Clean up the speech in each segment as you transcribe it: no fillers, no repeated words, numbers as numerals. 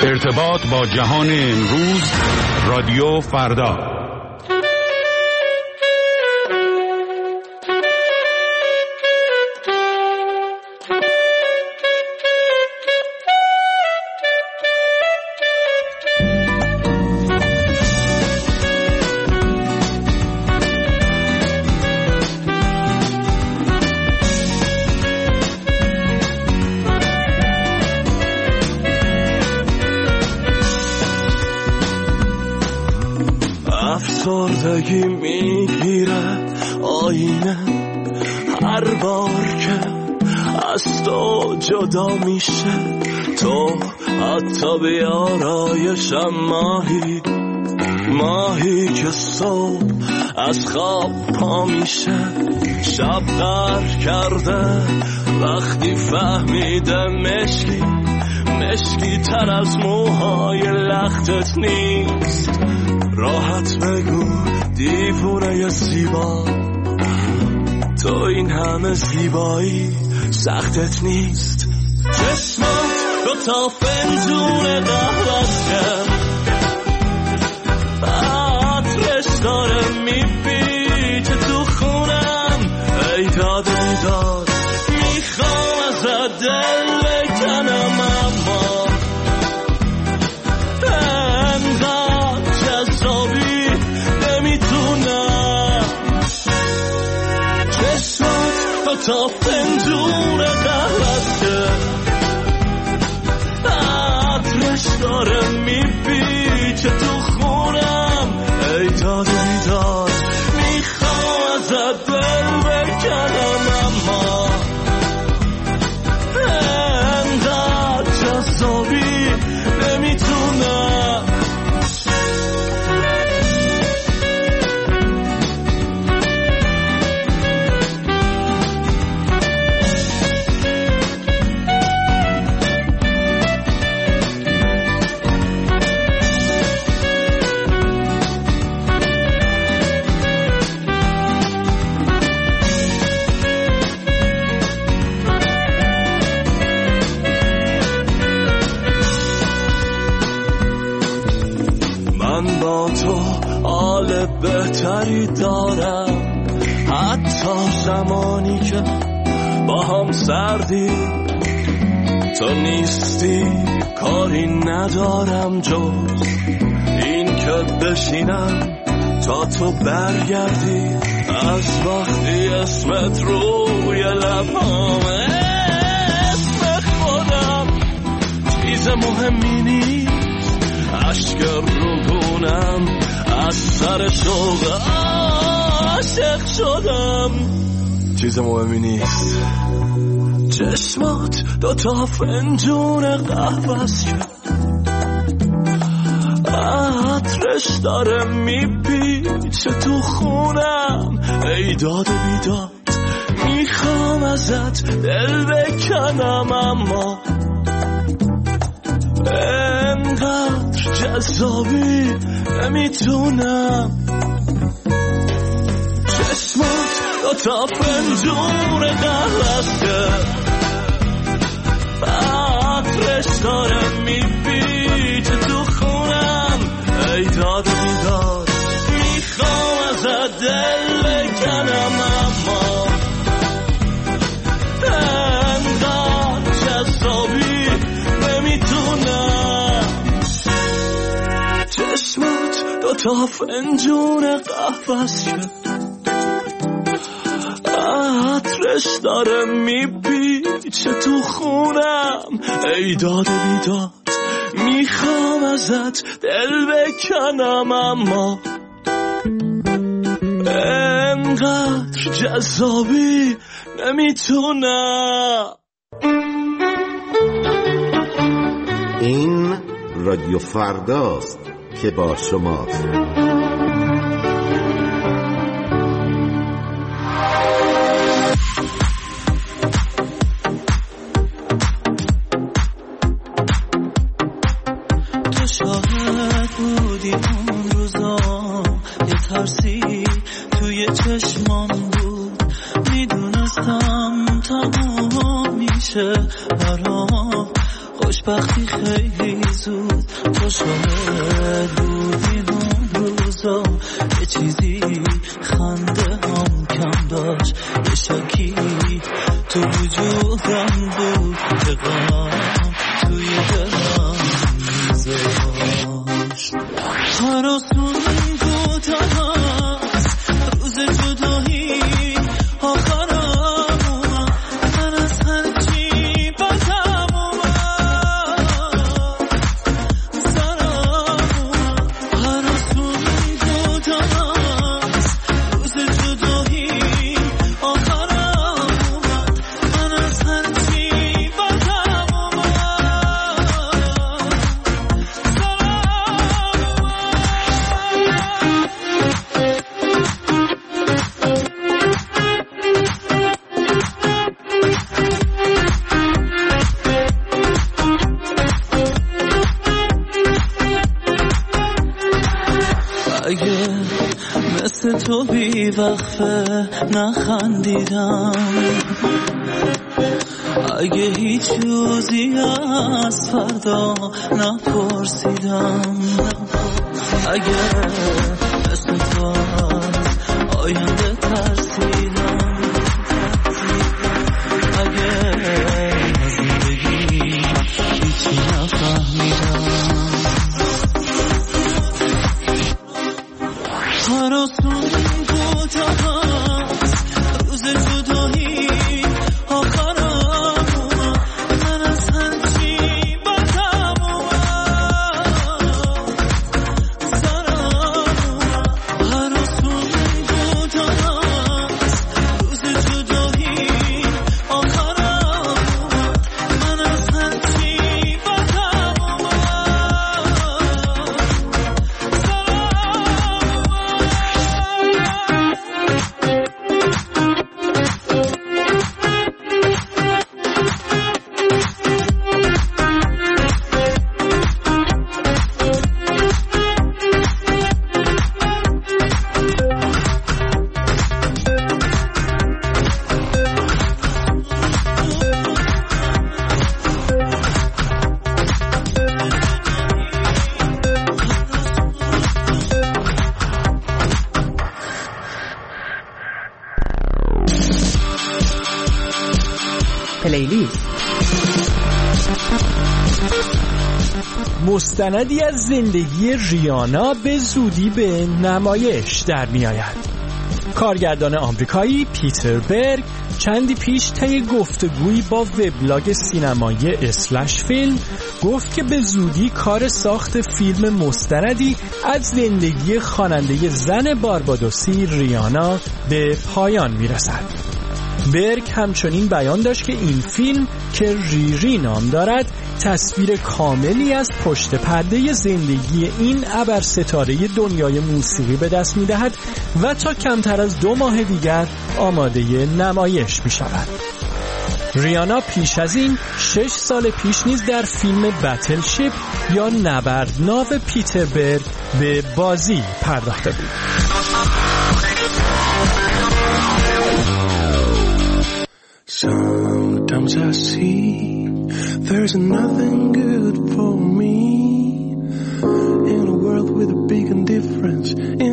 ارتباط با جهان امروز، رادیو فردا. افسردگی میگیره آینه هر بار که از تو جدا میشه، تو حتی بیارایشم ماهی که صبح از خواب پا میشه، شب غر کرده وقتی فهمیده مشکی تر از موهای لختت نیست. راحت بگو دیوونه زیبا، تو این همه زیبایی سختت نیست. چشمات دو تا فنجون قهوه‌شه، عطرش داره میپیچه تو خونم، ای داد بیداد میخوام ازت دل بکنم، اما تا پنجون قهوه‌شه، عطرش داره میپیچه تو خونم، ای داد بیداد میخوام ازت دل بکنم، اما انقدر جذابی نمیتونم. بهتری دارم، حتی زمانی که با هم سردی، تو نیستی کاری ندارم جز این که بشینم تا تو برگردی. از وقتی اسمت روی لبامه، اسم خودم چیز مهمی نیست، اشک روگونم از سر شوق عاشق شدم، چیز مهمی نیست. چشمات دو تا فنجون قهوه‌ست، عطرش داره میپیچه تو خونم، ای داد بیداد میخوام ازت دل بکنم، اما انقدر جذابی نمیتونم. چشمات دو تا پنجون قهوه‌ست، عطرش داره میپیچه تو خونم، ای داد بیداد میخوام ازت دل بکنم، اما انقدر جذابی نمیتونم. چشمات دو تا فنجون قهوه‌ست، عطرش داره میپیچه تو خونم، ای داد بیداد میخوام ازت دل بکنم، اما انقدر جذابی نمیتونم. این رادیو فرداست که با شماست. تو شاهد بودی اون روزا، یه ترسی توی چشمام بود، میدونستم تموم میشه برام، خوش وقتی خیلی زود تو شاهد بودی اون روزا یه چیزی خنده هم کم داشت یه شکی تو وجودم بود که غم توی دلم میذاشت هراسون بود هست روز جدایی آخرم اومد من از هرچی بدم اومد سرم اومد هراسون بود هست روز جدایی آخرم اومد من از هرچی بدم اومد اگه مثل تو بی وقفه نخندیدم اگه هیچ روزی از فردا نپرسیدم اگه مثل تو از آینده ترسیدم اگه از زندگی هیچی نفهمیدم هراسون بود هست روز جدایی آخرم اومد من از هرچی بدم اومد سرم اومد هراسون بود هست روز جدایی آخرم اومد من از هرچی بدم اومد پلیلیست مستندی از زندگی ریانا به زودی به نمایش در می آید. کارگردان آمریکایی پیتر برگ چندی پیش طی گفتگویی با وبلاگ سینمایی اسلش فیلم گفت که به زودی کار ساخت فیلم مستندی از زندگی خواننده زن باربادوسی ریانا به پایان می رسد. برگ همچنین بیان داشت که این فیلم که ریری نام دارد تصویر کاملی از پشت پرده زندگی این ابرستاره دنیای موسیقی به دست می دهد و تا کمتر از 2 ماه دیگر آماده نمایش می شود. ریانا پیش از این 6 سال پیش نیز در فیلم بتلشیپ یا نبردناو پیتر برگ به بازی پرداخته بود. Sometimes I see there's nothing good for me in a world with a big indifference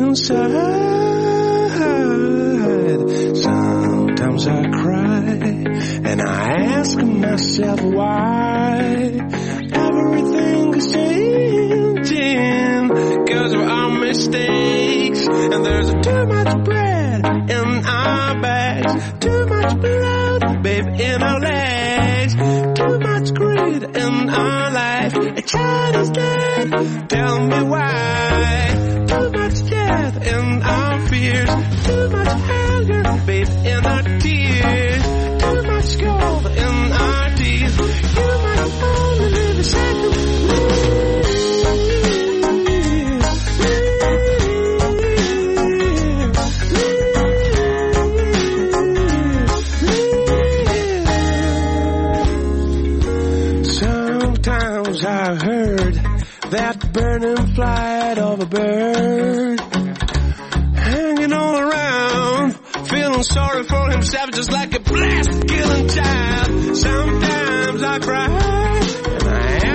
inside. Sometimes I cry and I ask myself why everything is changing because of our mistakes, and there's too much bread in our bags, too much blood, babe, in our legs, too much greed in our life. A child is dead, tell me why. Too much death in our fears, too much anger, babe, in our tears, too much gold in our teeth. You might only live a second. I heard that burning flight of a bird hanging all around, feeling sorry for himself just like a blast killing child. Sometimes I cry and I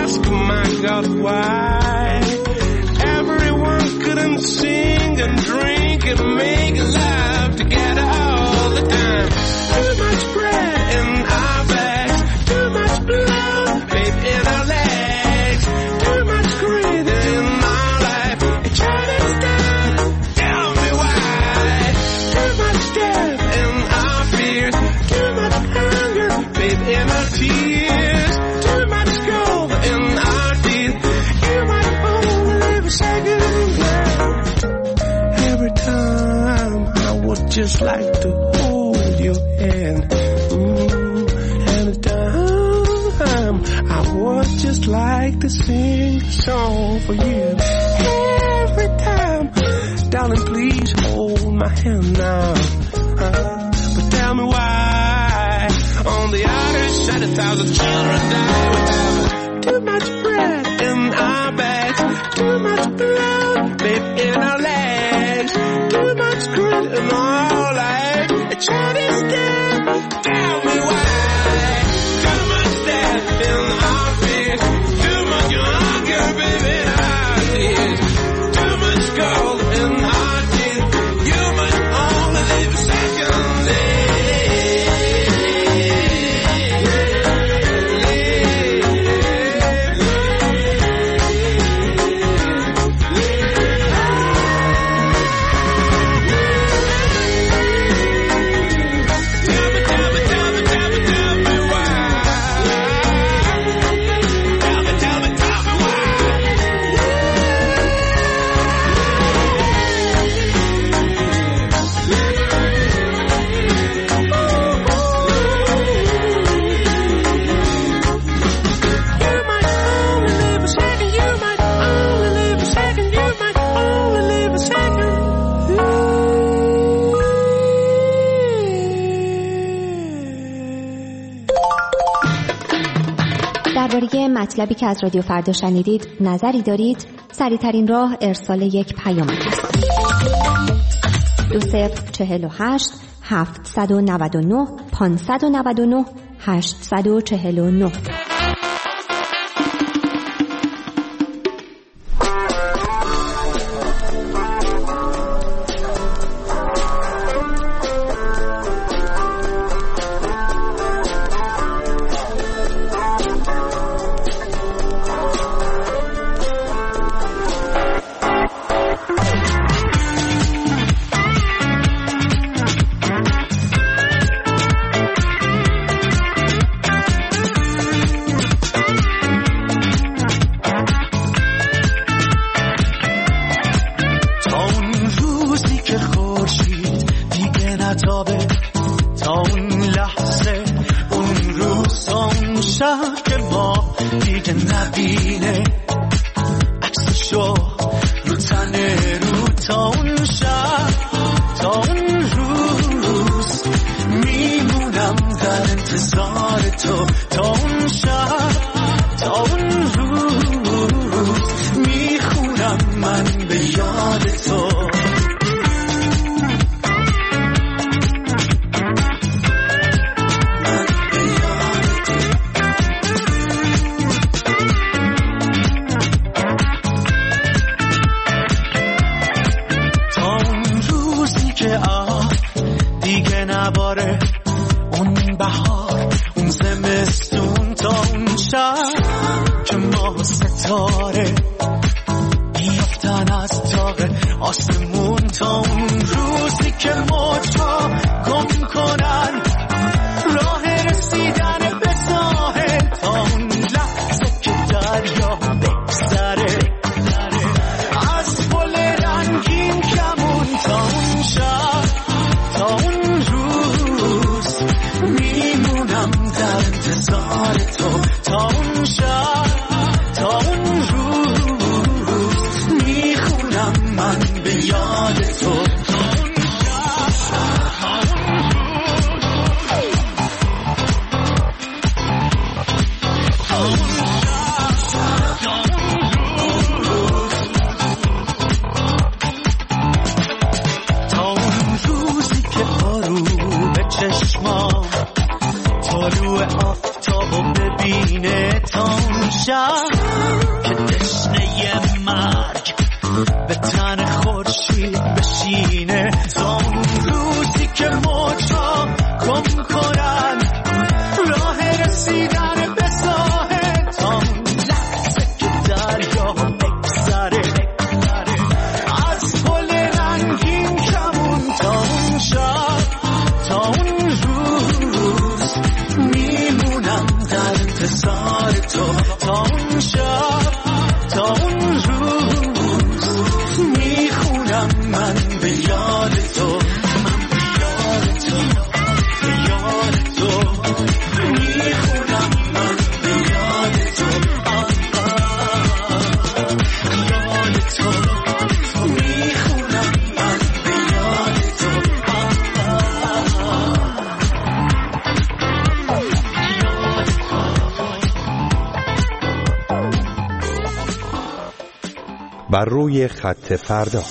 about why everyone couldn't sing and drink and make love together all the time. Too much bread in our bags, too much blood, babe, in our legs, too much greed in our life. It shut us down. Tell me why. Too much death in our fears, too much hunger, babe, in our tears, too much gold in our teeth. You might only live a second, girl. Every time I would just like to hold your hand. Every time I would just like to sing a song for you. Every time, darling, please hold my hand now. But tell me why on the other side 1,000 children die without too much bread in our bags, too much blood, babe, in our legs, too much grit in our life. It shut us down. Tell me why. Too much death in our fears, too much hunger, babe, in our tears, too much gold in our teeth. You must only live a second day. درباره مطلبی که از رادیو فردا شنیدید نظری دارید؟ سریع‌ترین راه ارسال یک پیام است. 2048 799 599 849. که تشنه مرگ به تن خورشید بشینه، تا اون روزی که موجا گم کنن راه رسیدن به ساحل، تا اون لحظه که دریا بگذره از پل رنگین کمون، تا اون شب تا اون روز میمونم در انتظار تو، تا اون شب تا اون روز میخونم من به یاد تو، من به یاد تو، به یاد تو میخونم من به یاد تو، یاد تو میخونم من به یاد تو. بر روی خط فردا.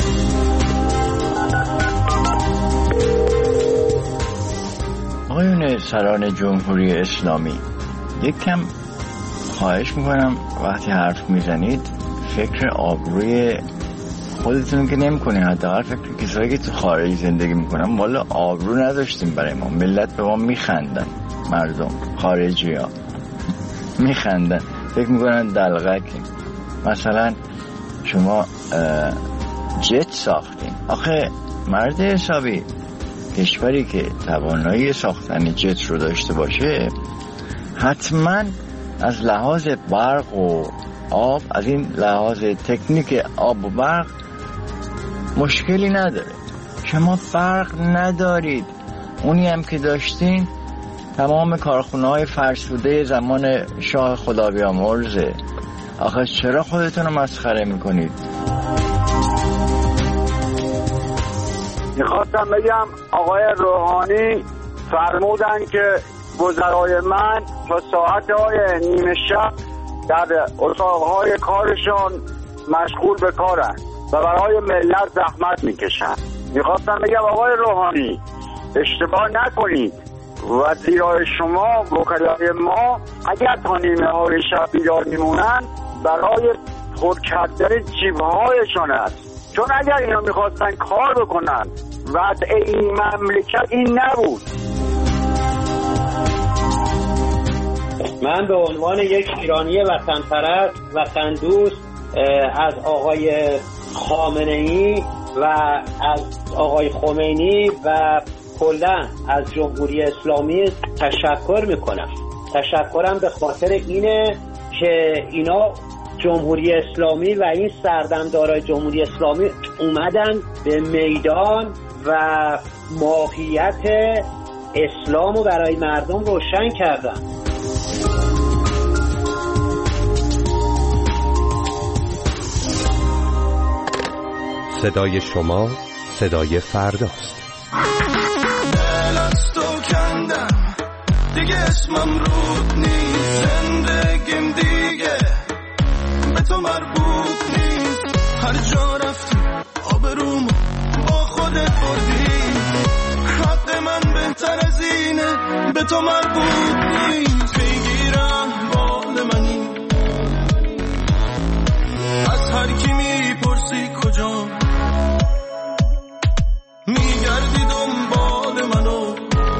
آقایون سران جمهوری اسلامی، یک کم خواهش میکنم وقتی حرف میزنید فکر آبروی خودتون که نمی کنید، حداقل فکر کسایی که تو خارج زندگی میکنن والا آبرو نداشتیم برای ما، ملت به ما میخندن، مردم خارجی ها میخندن، فکر میکنن دلغکیم. مثلا شما جت ساختین، آخه مرد حسابی کشوری که توانایی ساختن جت رو داشته باشه حتما از لحاظ برق و آب، از این لحاظ تکنیک آب و برق مشکلی نداره. شما برق ندارید، اونی هم که داشتین تمام کارخونه‌های فرسوده زمان شاه خدا بیامرزه. آخه چرا خودتون رو مسخره میکنید؟ میخواستم بگم آقای روحانی فرمودن که وزرای من تا ساعت‌های نیمه شب در اتاقهای کارشان مشغول به کارن و برای ملت زحمت میکشن. میخواستم بگم آقای روحانی اشتباه نکنید، وزیرای شما، وکلای ما اگر تا نیمه های شب بیدار میمونن برای پر کردن جیبهایشان است، چون اگر اینا میخواستن کار بکنن وضع این مملکت این نبود. من به عنوان یک ایرانی وطن پرست، وطن دوست از آقای خامنه‌ای و از آقای خمینی و کلاً از جمهوری اسلامی تشکر میکنم. تشکرم به خاطر اینه که اینا جمهوری اسلامی و این سردمدارای جمهوری اسلامی اومدن به میدان و ماهیت اسلامو برای مردم روشن کردن. صدای شما صدای فرداست. دل از تو کندم دیگه، اسمم رود نیست، زندگیم دیگه به تو مربوط نیست. هر جا رفتی آبرومو با خودت بردی، حق من بهتر از اینه، به تو مربوط نیست. بگیرم بال منی از هر کی میپرسی کجا، میگردی دنبال منو،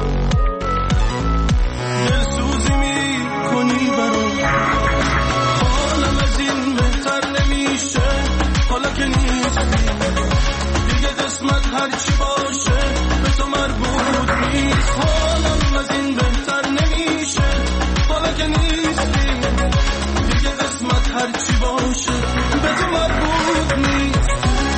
دلسوزی میکنی برام. حالم از این بهتر نمیشه حالا که نیستی دیگه، قسمت هرچی باشه به تو مربوط نیست. حالم از این بهتر نمیشه حالا که نیستی دیگه، قسمت هرچی باشه به تو مربوط نیست.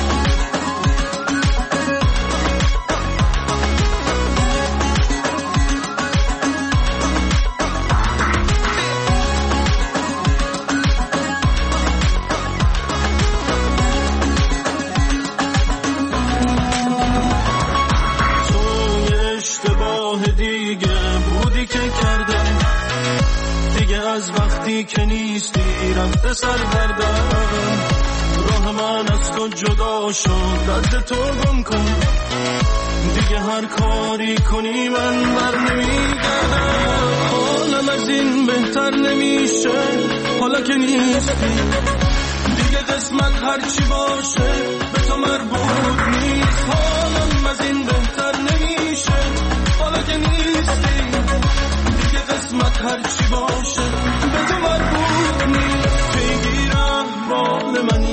از وقتی که نیستی رفته سرگردم، راه من از تو جدا شد، رد تو گم کن دیگه، هر کاری کنی من بر نمیگردم. حالم از این بهتر نمیشه حالا که نیستی دیگه قسمت هرچی باشه به تو مربوط نیست حالم از این بهتر نمیشه حالا که نیستی دیگه قسمت هرچی باشه به تو مربوط نیست پیگیرم حال منی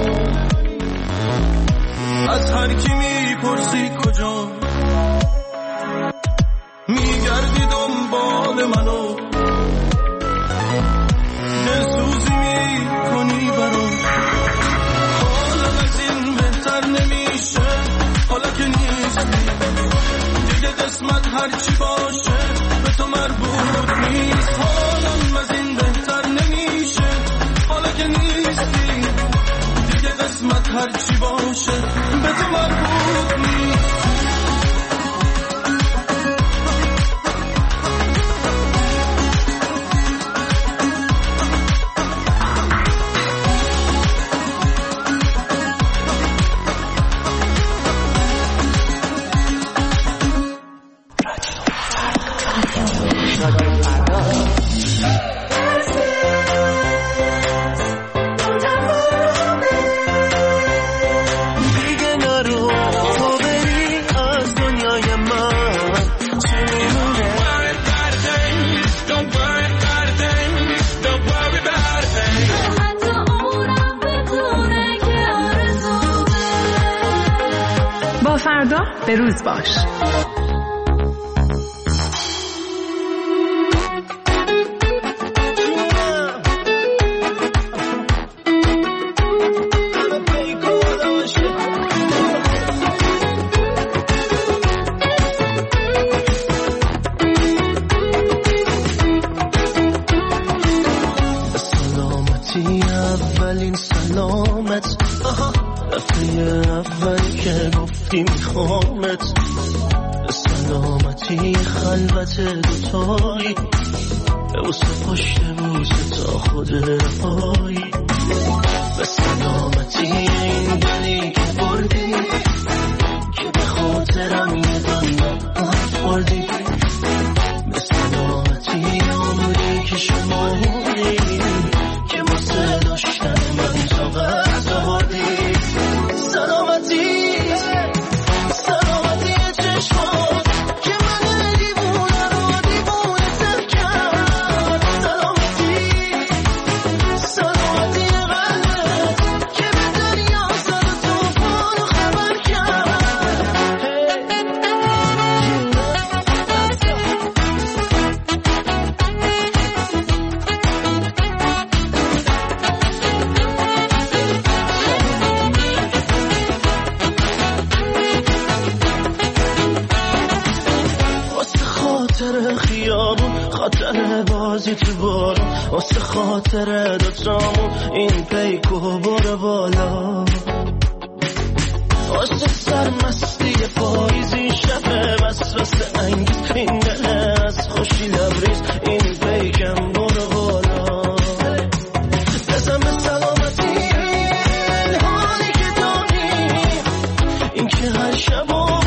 از هر کی میپرسی کجا میگردی دنبال منو دلسوزی میکنی برام حالم از این بهتر نمیشه حالا که نیستی دیگه قسمت هرچی باشه به تو مربوط نیست حالم از این بهتر نمیشه حالا که نیستی دیگه قسمت هرچی باشه به تو مربوط نیست فردا به روز باش. سلامتی اولین سلامت دفعه اولی که گفتی میخوامت سلامتی خلوت دوتایی بوسه پشت بوسه تا خود رفایی به سلامتی این دلی که بردی که به خاطرم یه دنیا بردی به سلامتی عمری که شمایی که واسه داشتن من طاقت آوردی سلامتی چشمات که من دیوونه رو دیوونه تر کرد سلامتی قلبت که به دریا زد و توفان رو خبر کرد خاطر خیابون خاطر بازی تو بارون واسه خاطر دوتامون این پیکو بره بالا واسه سرمستی پاییزی شب وسوسه انگیز این دل از خوشی لبریز این پیکم بره بالا بزن به سلامتی این حالی که داری این که هر شب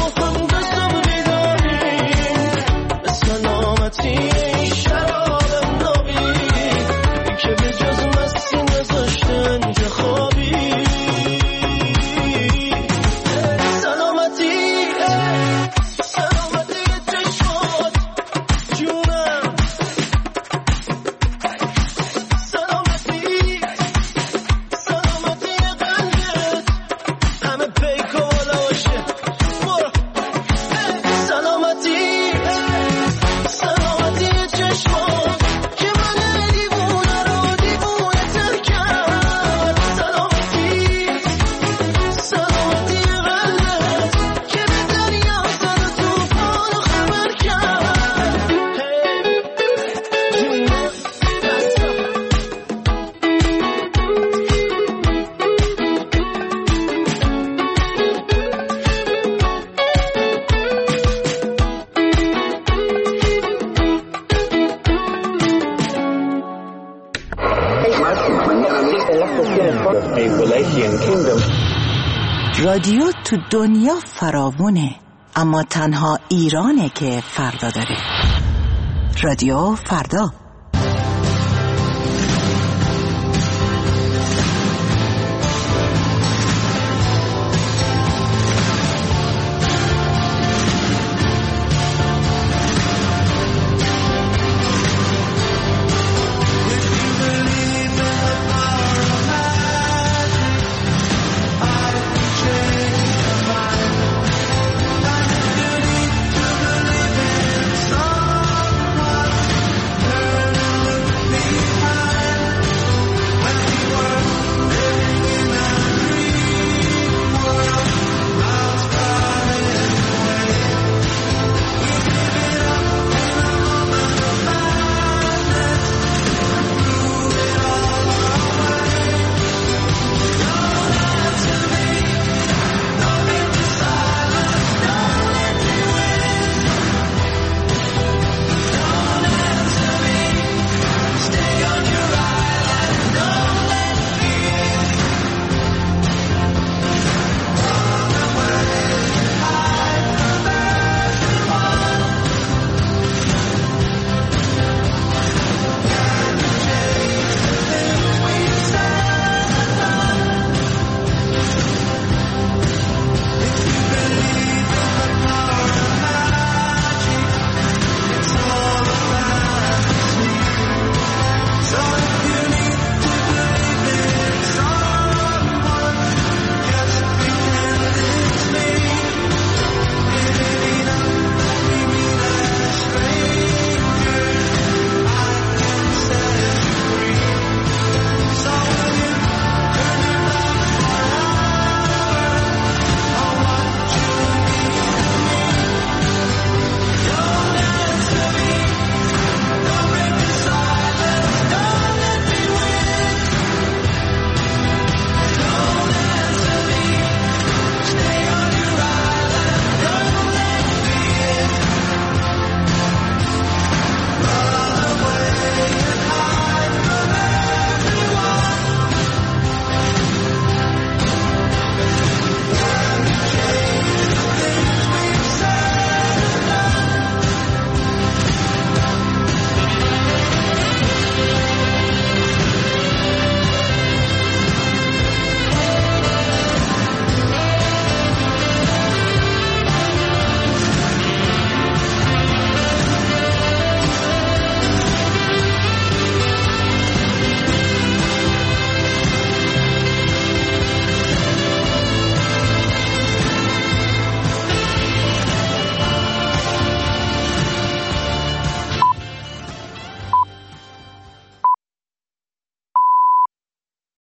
این شراب نابی که به جز مستی نذاشتن که خوابی سلامتی چشمات جونم سلامتی قلبت همه پیک و باشه سلامتی چشمات که من دیوونه رو دیوونه تر کرد سلامتی قلبت که به دریا زد و توفان رو خبر کرد رادیو تو دنیا فراوونه اما تنها ایرانه که فردا داره. رادیو فردا.